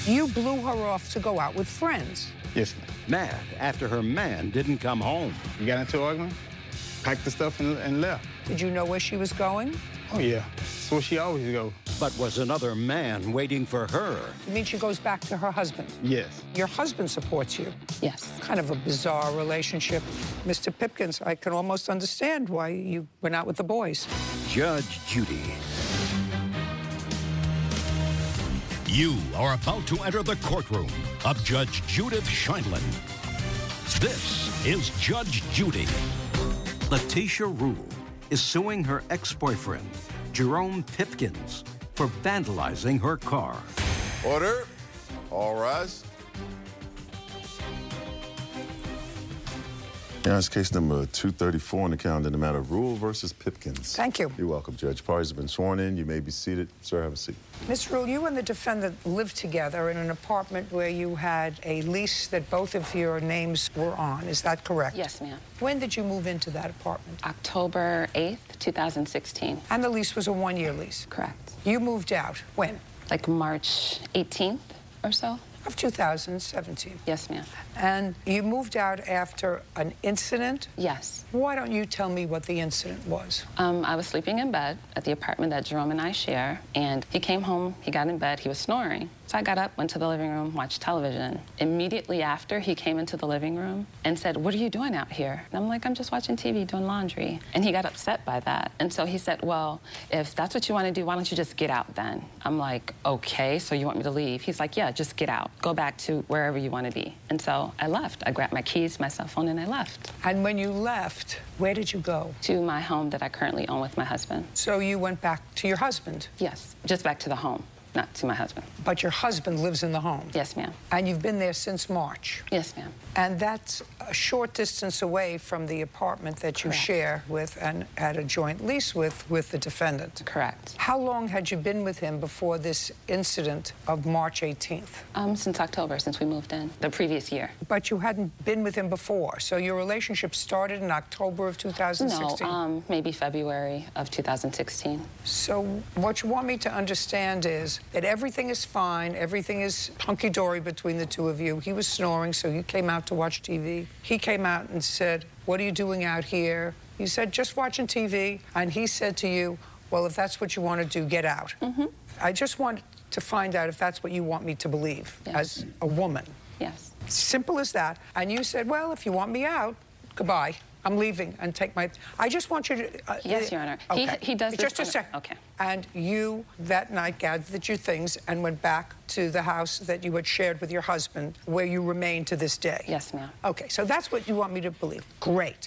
You blew her off to go out with friends. Yes, ma'am. Mad after her man didn't come home. We got into an argument, packed the stuff, and left. Did you know where she was going? Oh, yeah. That's where she always go. But was another man waiting for her? You mean she goes back to her husband? Yes. Your husband supports you. Yes. Kind of a bizarre relationship. Mr. Pipkins, I can almost understand why you went out with the boys. Judge Judy. You are about to enter the courtroom of Judge Judith Sheindlin. This is Judge Judy. Letitia Rule is suing her ex-boyfriend, Jerome Pipkins, for vandalizing her car. Order. All rise. Now it's case number 234 on the calendar in the matter of Rule versus Pipkins. Thank you. You're welcome, Judge. Parties have been sworn in. You may be seated. Sir, have a seat. Ms. Rule, you and the defendant lived together in an apartment where you had a lease that both of your names were on. Is that correct? Yes, ma'am. When did you move into that apartment? October 8th, 2016. And the lease was a one-year lease? Correct. You moved out when? Like March 18th or so? Of 2017. Yes, ma'am. And you moved out after an incident? Yes. Why don't you tell me what the incident was? I was sleeping in bed at the apartment that Jerome and I share, and he came home, he got in bed, he was snoring. So I got up, went to the living room, watched television. Immediately after, he came into the living room and said, "What are you doing out here?" And I'm like, "I'm just watching TV, doing laundry." And he got upset by that. And so he said, "Well, if that's what you want to do, why don't you just get out then?" I'm like, "Okay, so you want me to leave?" He's like, "Yeah, just get out. Go back to wherever you want to be." And so I left. I grabbed my keys, my cell phone, and I left. And when you left, where did you go? To my home that I currently own with my husband. So you went back to your husband? Yes, just back to the home, not to my husband. But your husband lives in the home? Yes, ma'am. And you've been there since March? Yes, ma'am. And that's a short distance away from the apartment that you Correct. share with and had a joint lease with the defendant? Correct. How long had you been with him before this incident of March 18th? Since October, since we moved in, the previous year. But you hadn't been with him before, so your relationship started in October of 2016? No, maybe February of 2016. So what you want me to understand is that everything is fine, everything is hunky-dory between the two of you. He was snoring, so you came out to watch TV. He came out and said, "What are you doing out here?" You said, "Just watching TV." And he said to you, "Well, if that's what you want to do, get out." Mm-hmm. I just want to find out if that's what you want me to believe as a woman. Yes. Simple as that. And you said, "Well, if you want me out, goodbye. I'm leaving and take my..." I just want you to... Yes, Your Honor. Okay. He does this... Just a second. Okay. And you, that night, gathered your things and went back to the house that you had shared with your husband, where you remain to this day? Yes, ma'am. Okay, so that's what you want me to believe. Great.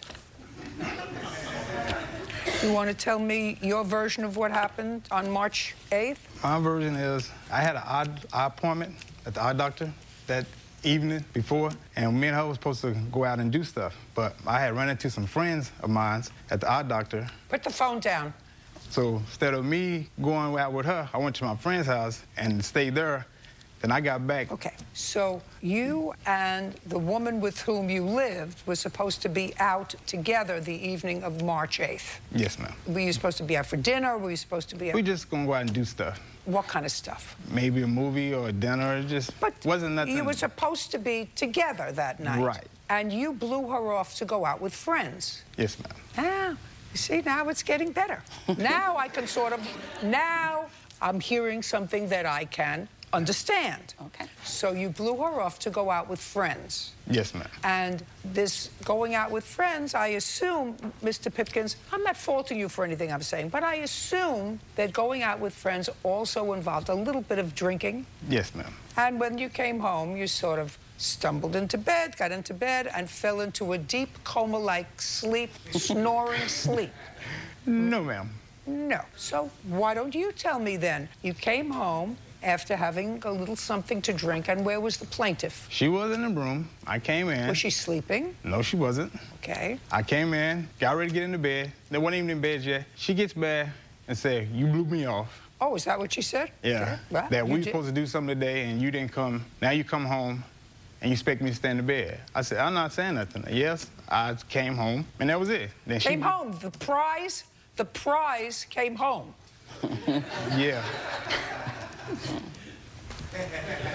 You want to tell me your version of what happened on March 8th? My version is I had an eye appointment at the eye doctor that evening before, and me and her was supposed to go out and do stuff. But I had run into some friends of mine at the eye doctor. Put the phone down. So instead of me going out with her, I went to my friend's house and stayed there. Then I got back. Okay, so you and the woman with whom you lived were supposed to be out together the evening of March 8th. Yes, ma'am. Were you supposed to be out for dinner? Were you supposed to be out... We just gonna go out and do stuff. What kind of stuff? Maybe a movie or a dinner. It just wasn't nothing. You were supposed to be together that night. Right. And you blew her off to go out with friends. Yes, ma'am. Ah, you see, now it's getting better. Now I can sort of... Now I'm hearing something that I can understand. Okay. So you blew her off to go out with friends. Yes, ma'am. And this going out with friends, I assume, Mr. Pipkins, I'm not faulting you for anything I'm saying, but I assume that going out with friends also involved a little bit of drinking. Yes, ma'am. And when you came home, you sort of stumbled into bed, got into bed, and fell into a deep coma-like sleep, snoring sleep. No, ma'am. No. So why don't you tell me then? You came home after having a little something to drink, and where was the plaintiff? She was in the room. I came in. Was she sleeping? No, she wasn't. Okay. I came in, got ready to get into bed. They weren't even in bed yet. She gets back and said, "You blew me off." Oh, is that what she said? Yeah. Okay. Well, that you we did. supposed to do something today, and you didn't come. Now you come home, and you expect me to stay in the bed. I said, "I'm not saying nothing." Yes, I came home, and that was it. Then Came home. The prize came home. Yeah.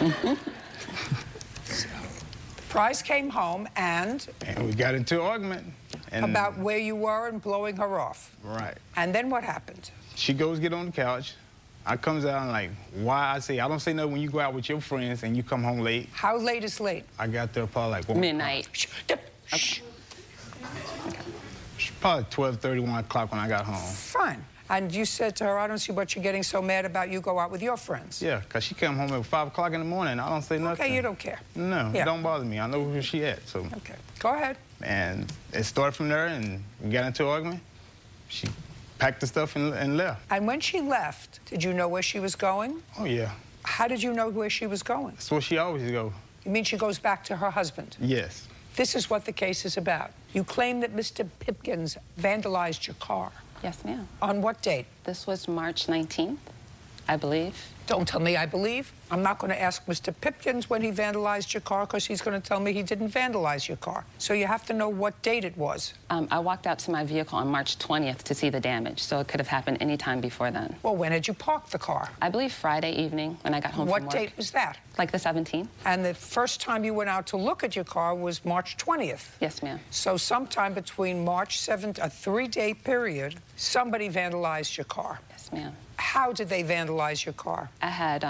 Price came home and we got into an argument. And about where you were and blowing her off. Right. And then what happened? She goes get on the couch. I comes out and like, why? I don't say nothing when you go out with your friends and you come home late. How late is late? I got there probably like 1 Midnight. Shh. Probably 12:30, 1 o'clock when I got home. Fine. And you said to her, I don't see what you're getting so mad about. You go out with your friends. Yeah, because she came home at 5 o'clock in the morning. I don't say nothing. Okay, you don't care. No, Yeah. It don't bother me. I know where she at, so. Okay, go ahead. And it started from there, and we got into an argument. She packed the stuff and left. And when she left, did you know where she was going? Oh, yeah. How did you know where she was going? That's where she always go. You mean she goes back to her husband? Yes. This is what the case is about. You claim that Mr. Pipkins vandalized your car. Yes, ma'am. On what date? This was March 19th, I believe. Don't tell me I believe. I'm not going to ask Mr. Pipkins when he vandalized your car because he's going to tell me he didn't vandalize your car. So you have to know what date it was. I walked out to my vehicle on March 20th to see the damage, so it could have happened any time before then. Well, when did you park the car? I believe Friday evening when I got home from work. What date was that? Like the 17th. And the first time you went out to look at your car was March 20th. Yes, ma'am. So sometime between March 7th, a 3-day period, somebody vandalized your car. Yes, ma'am. How did they vandalize your car? I had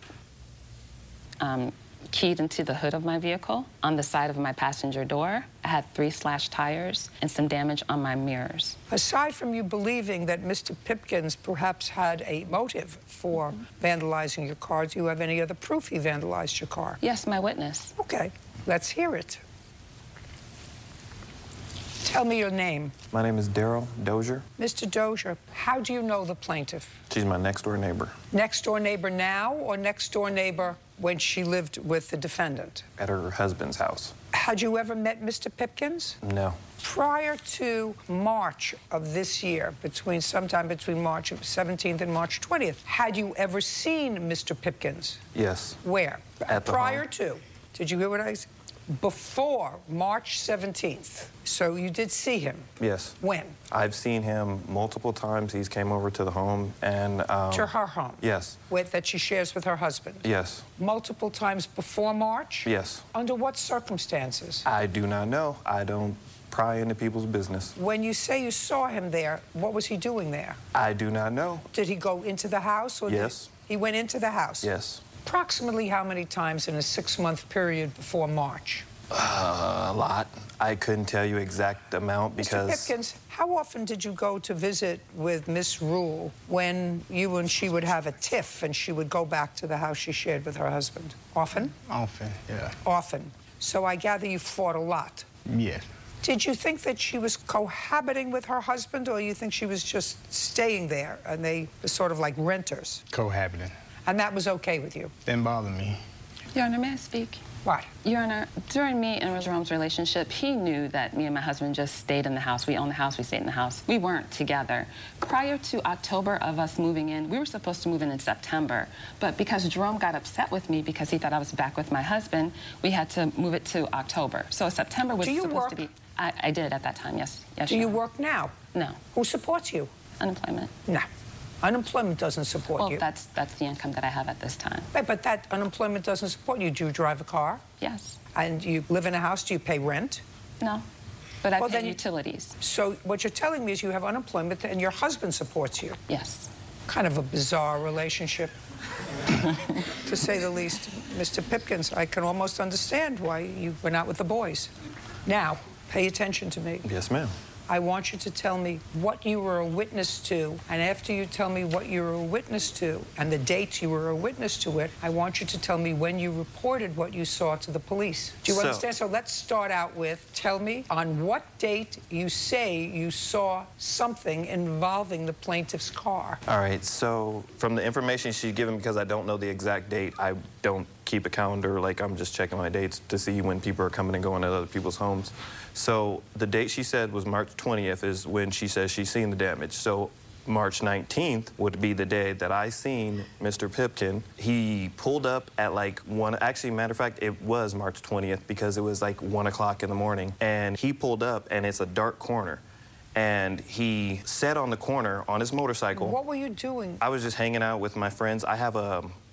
keyed into the hood of my vehicle on the side of my passenger door. I had 3 slashed tires and some damage on my mirrors. Aside from you believing that Mr. Pipkins perhaps had a motive for vandalizing your car, do you have any other proof he vandalized your car? Yes, my witness. Okay, let's hear it. Tell me your name. My name is Daryl Dozier. Mr. Dozier, how do you know the plaintiff? She's my next-door neighbor. Next-door neighbor now or next-door neighbor when she lived with the defendant? At her husband's house. Had you ever met Mr. Pipkins? No. Prior to March of this year, sometime between March 17th and March 20th, had you ever seen Mr. Pipkins? Yes. Where? At the Prior home. to. Did you hear what I said? Before March 17th. So you did see him? Yes. When? I've seen him multiple times. He's came over to the home and... to her home? Yes. That she shares with her husband? Yes. Multiple times before March? Yes. Under what circumstances? I do not know. I don't pry into people's business. When you say you saw him there, what was he doing there? I do not know. Did he go into the house? Or Yes. He went into the house? Yes. Approximately how many times in a 6-month period before March? A lot. I couldn't tell you exact amount because... Mr. Pipkins, how often did you go to visit with Miss Rule when you and she would have a tiff and she would go back to the house she shared with her husband? Often? Often, yeah. Often. So I gather you fought a lot. Yes. Did you think that she was cohabiting with her husband, or you think she was just staying there and they were sort of like renters? Cohabiting. And that was okay with you? Didn't bother me. Your Honor, may I speak? What? Your Honor, during me and Jerome's relationship, he knew that me and my husband just stayed in the house. We owned the house, we stayed in the house. We weren't together. Prior to October of us moving in, we were supposed to move in September. But because Jerome got upset with me because he thought I was back with my husband, we had to move it to October. So September was supposed to be... I did at that time, yes. Yes. Do you work now? No. Who supports you? Unemployment. No. Unemployment doesn't support you. Well, that's the income that I have at this time. Right, but that unemployment doesn't support you. Do you drive a car? Yes. And you live in a house? Do you pay rent? No. But I Well, pay then utilities. So what you're telling me is you have unemployment and your husband supports you. Yes. Kind of a bizarre relationship, to say the least. Mr. Pipkins, I can almost understand why you went out with the boys. Now, pay attention to me. Yes, ma'am. I want you to tell me what you were a witness to, and after you tell me what you were a witness to and the dates you were a witness to it, I want you to tell me when you reported what you saw to the police. Do you understand? So let's start out with, tell me on what date you say you saw something involving the plaintiff's car. All right, so from the information she's given, because I don't know the exact date, I don't keep a calendar, like I'm just checking my dates to see when people are coming and going at other people's homes. So the date she said was March 20th is when she says she's seen the damage. So March 19th would be the day that I seen Mr. Pipkin. He pulled up at like 1, actually, matter of fact, it was March 20th because it was like 1 o'clock in the morning. And he pulled up and it's a dark corner. And he sat on the corner on his motorcycle. What were you doing? I was just hanging out with my friends. I have a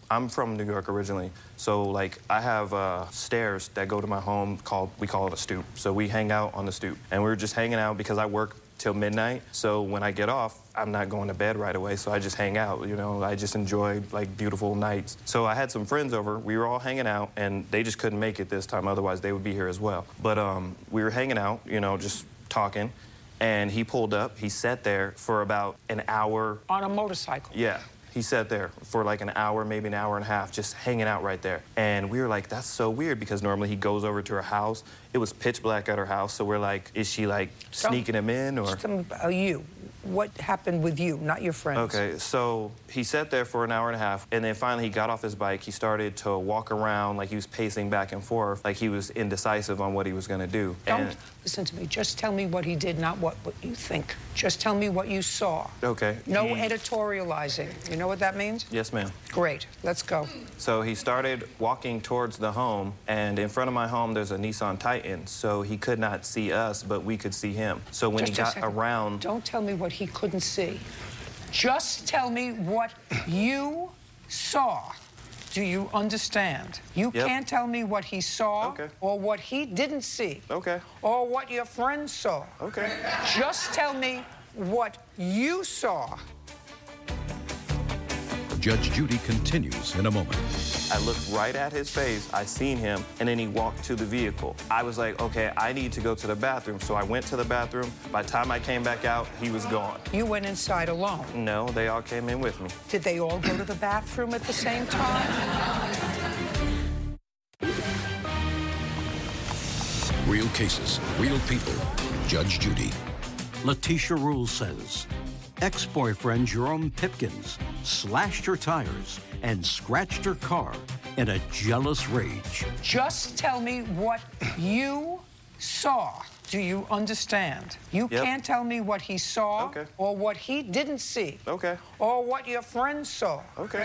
I'm from New York originally, so like I have stairs that go to my home we call it a stoop. So we hang out on the stoop, and we were just hanging out because I work till midnight. So when I get off, I'm not going to bed right away, so I just hang out, you know. I just enjoy like beautiful nights. So I had some friends over, we were all hanging out, and they just couldn't make it this time, otherwise they would be here as well. But we were hanging out, you know, just talking, and he pulled up, he sat there for about an hour. On a motorcycle? Yeah. He sat there for like an hour, maybe an hour and a half, just hanging out right there. And we were like, that's so weird, because normally he goes over to her house. It was pitch black at her house, so we're like, is she like sneaking him in, or? Just tell me about you. What happened with you, not your friends? Okay, so he sat there for an hour and a half, and then finally he got off his bike. He started to walk around like he was pacing back and forth, like he was indecisive on what he was gonna do. Don't listen to me. Just tell me what he did, not what you think. Just tell me what you saw. Okay. No editorializing. You know what that means? Yes, ma'am. Great. Let's go. So he started walking towards the home, and in front of my home there's a Nissan Titan, so he could not see us, but we could see him. So when he got around... Don't tell me what he couldn't see. Just tell me what you saw. Do you understand? You can't tell me what he saw or what he didn't see or what your friends saw. Just tell me what you saw. Judge Judy continues in a moment. I looked right at his face, I seen him, and then he walked to the vehicle. I was like, okay, I need to go to the bathroom. So I went to the bathroom. By the time I came back out, he was gone. You went inside alone? No, they all came in with me. Did they all go to the bathroom at the same time? Real cases, real people. Judge Judy. Letitia Rule says ex-boyfriend Jerome Pipkins slashed her tires and scratched her car in a jealous rage. Just tell me what you saw. Do you understand? You can't tell me what he saw or what he didn't see or what your friends saw.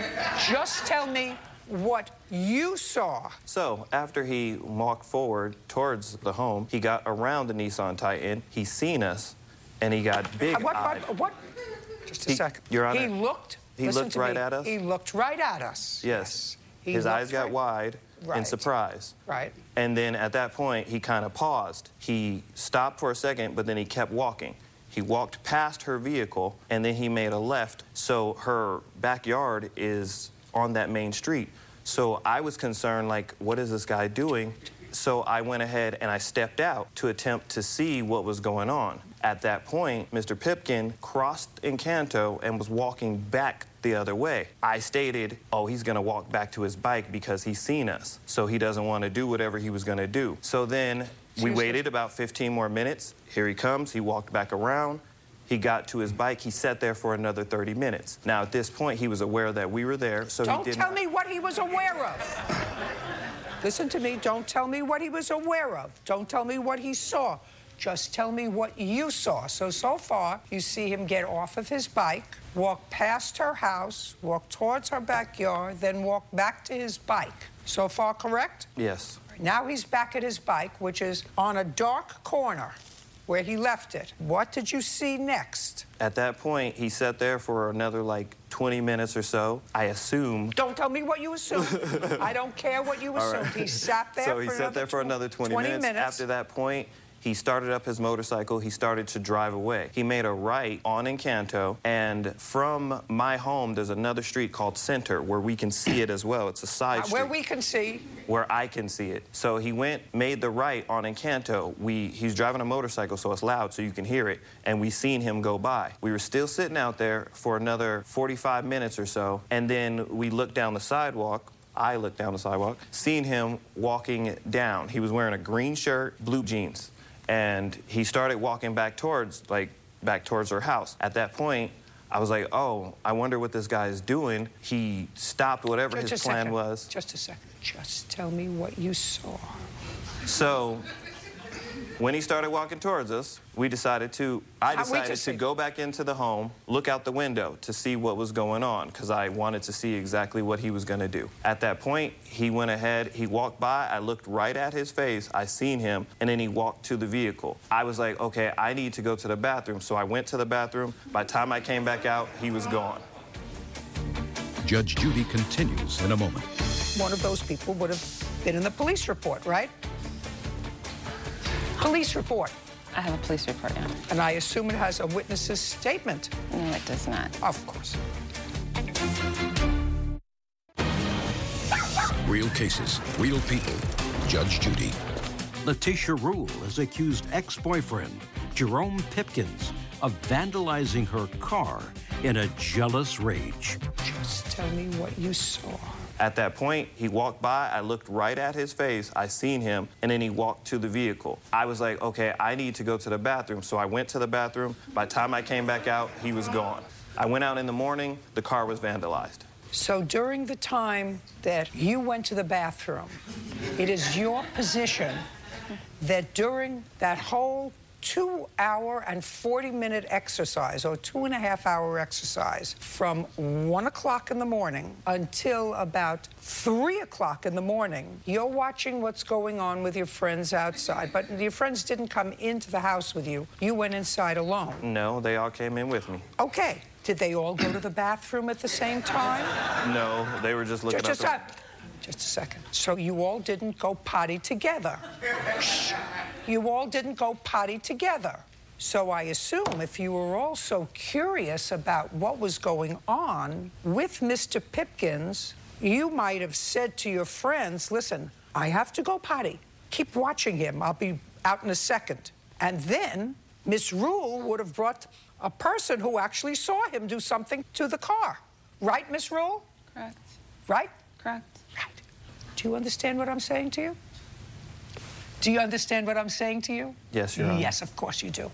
Just tell me what you saw. So after he walked forward towards the home, he got around the Nissan Titan. He seen us, and he got big-eyed. What? Just a second. Your Honor, he looked right at us? He looked right at us. Yes. His eyes got wide in surprise. Right. And then at that point, he kind of paused. He stopped for a second, but then he kept walking. He walked past her vehicle, and then he made a left. So her backyard is on that main street. So I was concerned, like, what is this guy doing? So I went ahead and I stepped out to attempt to see what was going on. At that point, Mr. Pipkin crossed Encanto and was walking back the other way. I stated, oh, he's gonna walk back to his bike because he's seen us, so he doesn't want to do whatever he was gonna do. So then we waited about 15 more minutes. Here he comes, he walked back around. He got to his bike, he sat there for another 30 minutes. Now, at this point, he was aware that we were there, so he didn't... Don't tell me what he was aware of. Listen to me, don't tell me what he was aware of. Don't tell me what he saw. Just tell me what you saw. So far, you see him get off of his bike, walk past her house, walk towards her backyard, then walk back to his bike. So far, correct? Yes. Now he's back at his bike, which is on a dark corner where he left it. What did you see next? At that point, he sat there for another, like, 20 minutes or so. I assumed... Don't tell me what you assumed. I don't care what you assumed. He sat there for another 20 minutes. After that point, he started up his motorcycle. He started to drive away. He made a right on Encanto, and from my home, there's another street called Center where we can see it as well. It's a side street. Where we can see? Where I can see it. So he made the right on Encanto. He's driving a motorcycle, so it's loud, so you can hear it, and we seen him go by. We were still sitting out there for another 45 minutes or so, and then we looked down the sidewalk. I looked down the sidewalk, seen him walking down. He was wearing a green shirt, blue jeans. And he started walking back towards her house. At that point, I was like, oh, I wonder what this guy is doing. He stopped whatever his plan was. Just a second. Just tell me what you saw. So when he started walking towards us, I decided to go back into the home, look out the window to see what was going on, because I wanted to see exactly what he was going to do. At that point, he went ahead, he walked by, I looked right at his face, I seen him, and then he walked to the vehicle. I was like, okay, I need to go to the bathroom, so I went to the bathroom. By the time I came back out, he was gone. Judge Judy continues in a moment. One of those people would have been in the police report, right? Police report. I have a police report, yeah. And I assume it has a witness's statement. No, it does not. Of course. Real cases, real people. Judge Judy. Letitia Rule has accused ex-boyfriend Jerome Pipkins of vandalizing her car in a jealous rage. Just tell me what you saw. At that point, he walked by, I looked right at his face, I seen him, and then he walked to the vehicle. I was like, okay, I need to go to the bathroom. So I went to the bathroom. By the time I came back out, he was gone. I went out in the morning, the car was vandalized. So during the time that you went to the bathroom, it is your position that during that whole 2-hour and 40-minute exercise, or 2.5-hour exercise, from 1 o'clock in the morning until about 3 o'clock in the morning, you're watching what's going on with your friends outside. But your friends didn't come into the house with you. You went inside alone. No, they all came in with me. Okay. Did they all go to the bathroom at the same time? No, they were just looking Just a second. So you all didn't go potty together. Shh. You all didn't go potty together. So I assume if you were all so curious about what was going on with Mr. Pipkins, you might have said to your friends, listen, I have to go potty. Keep watching him. I'll be out in a second. And then Miss Rule would have brought a person who actually saw him do something to the car. Right, Miss Rule? Correct. Right? Correct. Right. Do you understand what I'm saying to you? Do you understand what I'm saying to you? Yes, Your Honor. Yes, of course you do.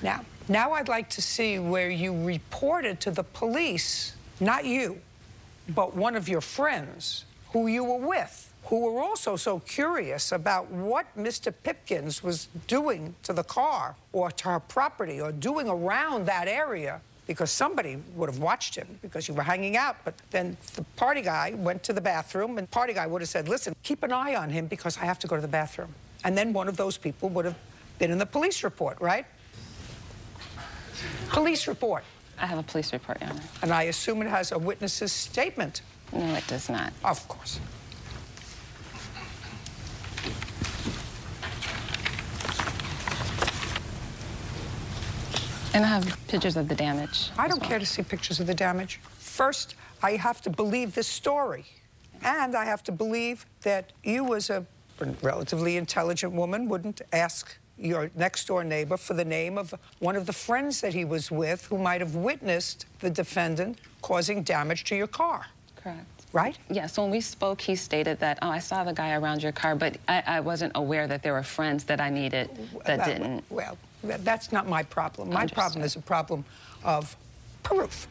Now I'd like to see where you reported to the police, not you, but one of your friends who you were with, who were also so curious about what Mr. Pipkins was doing to the car or to her property or doing around that area, because somebody would have watched him because you were hanging out. But then the party guy went to the bathroom, and the party guy would have said, listen, keep an eye on him because I have to go to the bathroom. And then one of those people would have been in the police report, right? Police report. I have a police report, Your Honor. And I assume it has a witness's statement. No, it does not. Of course. And I have pictures of the damage. I don't care to see pictures of the damage. First, I have to believe this story. And I have to believe that you, as a relatively intelligent woman, wouldn't ask your next-door neighbor for the name of one of the friends that he was with who might have witnessed the defendant causing damage to your car. Correct. Right? Yes, when we spoke, he stated that, oh, I saw the guy around your car, but I wasn't aware that there were friends that I needed that didn't. Well, that's not my problem. My problem is a problem of proof.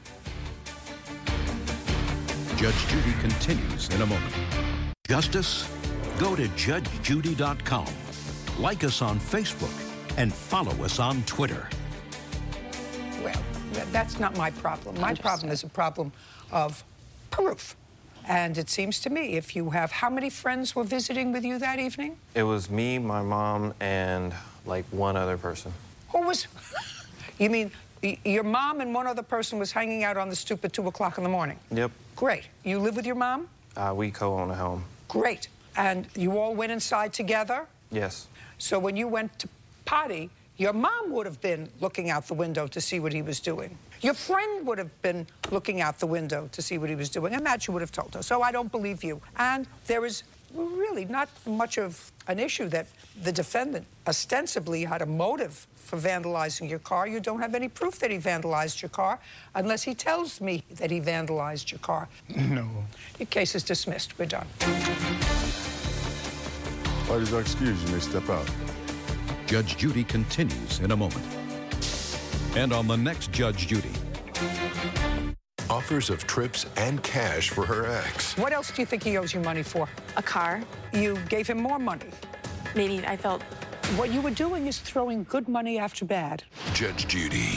Judge Judy continues in a moment. Justice? Go to judgejudy.com. Like us on Facebook and follow us on Twitter. Well, that's not my problem. My problem is a problem of proof. And it seems to me, if you have, how many friends were visiting with you that evening? It was me, my mom, and like one other person. Who was, you mean your mom and one other person was hanging out on the stoop at 2 o'clock in the morning? Yep. Great. You live with your mom? We co-own a home. Great. And you all went inside together? Yes. So when you went to potty, your mom would have been looking out the window to see what he was doing. Your friend would have been looking out the window to see what he was doing, and that you would have told her. So I don't believe you. And there is really not much of an issue that the defendant ostensibly had a motive for vandalizing your car. You don't have any proof that he vandalized your car unless he tells me that he vandalized your car. No. Your case is dismissed. We're done. Parties are excused. You may step out. Judge Judy continues in a moment. And on the next Judge Judy. Offers of trips and cash for her ex. What else do you think he owes you money for? A car. You gave him more money. Maybe I felt... What you were doing is throwing good money after bad. Judge Judy.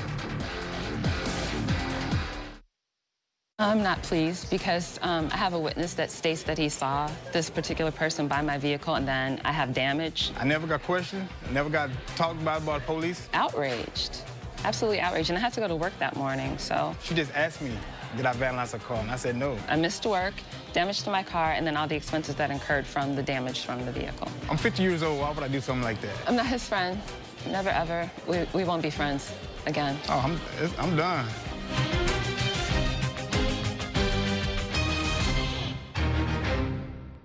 I'm not pleased because I have a witness that states that he saw this particular person by my vehicle, and then I have damage. I never got questioned. I never got talked about by the police. Outraged. Absolutely outraged. And I had to go to work that morning, so. She just asked me, did I vandalize her car? And I said no. I missed work, damage to my car, and then all the expenses that incurred from the damage from the vehicle. I'm 50 years old. Why would I do something like that? I'm not his friend. Never, ever. We won't be friends again. Oh, I'm done.